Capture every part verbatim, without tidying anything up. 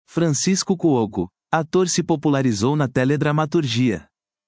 Francisco Cuoco, ator, se popularizou na teledramaturgia.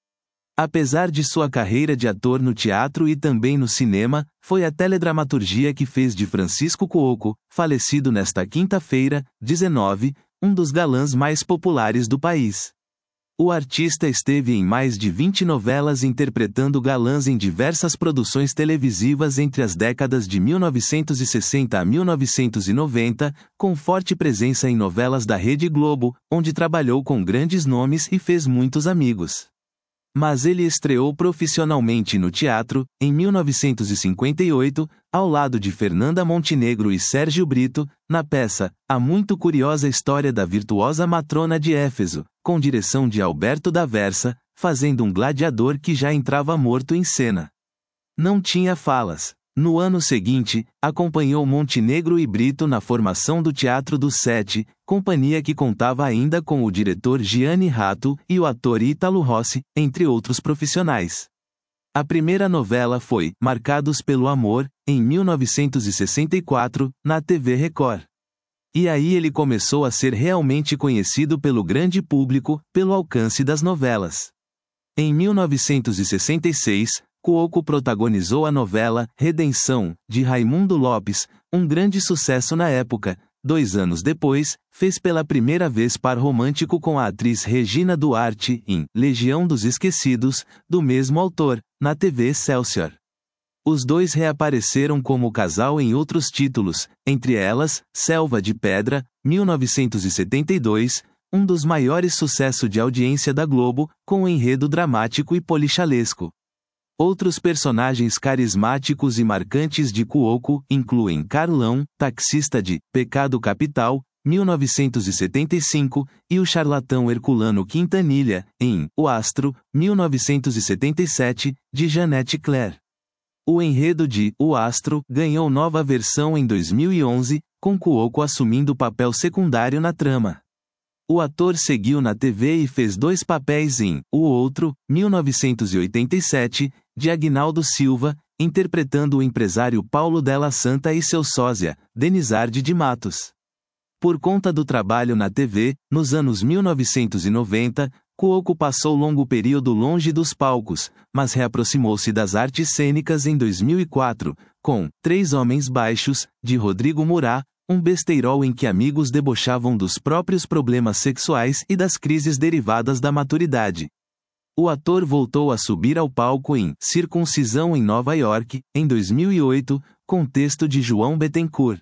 Apesar de sua carreira de ator no teatro e também no cinema, foi a teledramaturgia que fez de Francisco Cuoco, falecido nesta quinta-feira, dezenove, um dos galãs mais populares do país. O artista esteve em mais de vinte novelas interpretando galãs em diversas produções televisivas entre as décadas de mil novecentos e sessenta a mil novecentos e noventa, com forte presença em novelas da Rede Globo, onde trabalhou com grandes nomes e fez muitos amigos. Mas ele estreou profissionalmente no teatro, em mil novecentos e cinquenta e oito, ao lado de Fernanda Montenegro e Sérgio Brito, na peça A Muito Curiosa História da Virtuosa Matrona de Éfeso, com direção de Alberto D'Aversa, fazendo um gladiador que já entrava morto em cena. Não tinha falas. No ano seguinte, acompanhou Montenegro e Brito na formação do Teatro do Sete, companhia que contava ainda com o diretor Gianni Ratto e o ator Ítalo Rossi, entre outros profissionais. A primeira novela foi Marcados pelo Amor, em mil novecentos e sessenta e quatro, na T V Record. E aí ele começou a ser realmente conhecido pelo grande público, pelo alcance das novelas. Em mil novecentos e sessenta e seis, Cuoco protagonizou a novela Redenção, de Raimundo Lopes, um grande sucesso na época. Dois anos depois, fez pela primeira vez par romântico com a atriz Regina Duarte, em Legião dos Esquecidos, do mesmo autor, na T V Excelsior. Os dois reapareceram como casal em outros títulos, entre elas, Selva de Pedra, mil novecentos e setenta e dois, um dos maiores sucessos de audiência da Globo, com um enredo dramático e polichalesco. Outros personagens carismáticos e marcantes de Cuoco incluem Carlão, taxista de Pecado Capital, mil novecentos e setenta e cinco, e o charlatão Herculano Quintanilha, em O Astro, mil novecentos e setenta e sete, de Jeanette Claire. O enredo de O Astro ganhou nova versão em dois mil e onze, com Cuoco assumindo papel secundário na trama. O ator seguiu na T V e fez dois papéis em O Outro, mil novecentos e oitenta e sete, de Aguinaldo Silva, interpretando o empresário Paulo Della Santa e seu sósia, Denizarde de Matos. Por conta do trabalho na T V, nos anos mil novecentos e noventa, Cuoco passou longo período longe dos palcos, mas reaproximou-se das artes cênicas em dois mil e quatro, com Três Homens Baixos, de Rodrigo Murat, um besteirol em que amigos debochavam dos próprios problemas sexuais e das crises derivadas da maturidade. O ator voltou a subir ao palco em Circuncisão em Nova York, em dois mil e oito, com texto de João Bettencourt.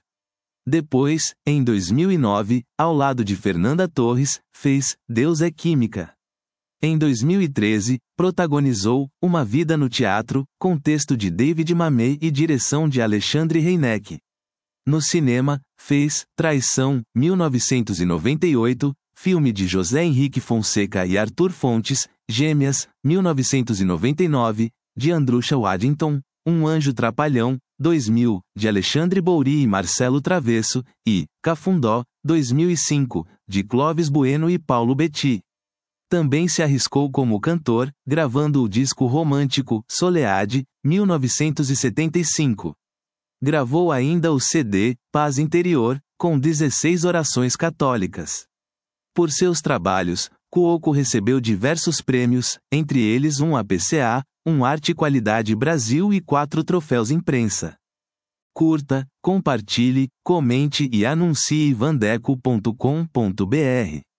Depois, em dois mil e nove, ao lado de Fernanda Torres, fez Deus é Química. Em dois mil e treze, protagonizou Uma Vida no Teatro, com texto de David Mamet e direção de Alexandre Reineck. No cinema, fez Traição, mil novecentos e noventa e oito, filme de José Henrique Fonseca e Arthur Fontes, Gêmeas, mil novecentos e noventa e nove, de Andrusha Waddington, Um Anjo Trapalhão, dois mil, de Alexandre Bouri e Marcelo Travesso, e Cafundó, dois mil e cinco, de Clóvis Bueno e Paulo Betti. Também se arriscou como cantor, gravando o disco romântico Soleade, mil novecentos e setenta e cinco. Gravou ainda o C D Paz Interior, com dezesseis orações católicas. Por seus trabalhos, Cuoco recebeu diversos prêmios, entre eles um A P C A, um Arte Qualidade Brasil e quatro troféus imprensa. Curta, compartilhe, comente e anuncie vandeco ponto com ponto br.